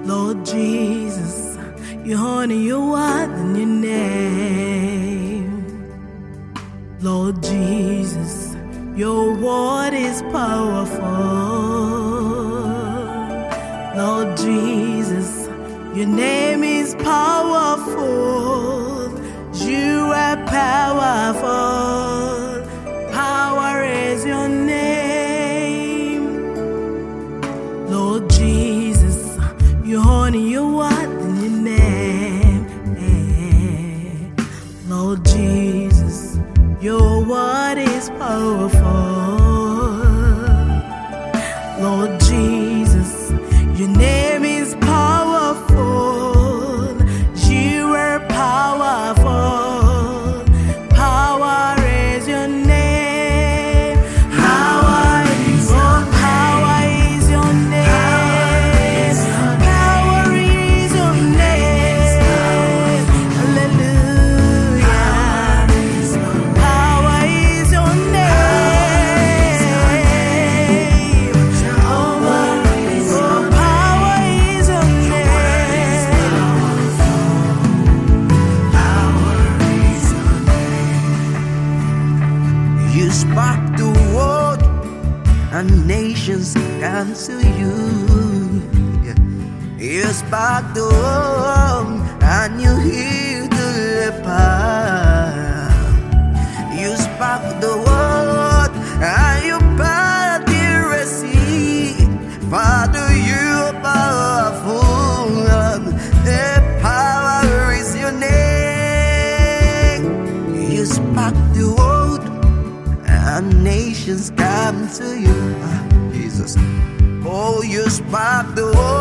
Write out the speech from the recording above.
Lord Jesus, you honor your word and your name. Lord Jesus, your word is powerful. Lord Jesus, your name is powerful. You are powerful. Power is your name. Lord Jesus, you honor your word and your name. Lord Jesus, your word is powerful. Lord Jesus, your name is powerful. You are powerful. Power is your name. Power is your name. Power is your name. Hallelujah. Power is your name. Power is your name. You spark the world and nations come to you. Yeah. You spark the world and you heal the leper. You spark the world and you part the Red Sea. Father, you are powerful. The power is your name. You spark the world and nations come to you, Jesus. Oh, you spark the world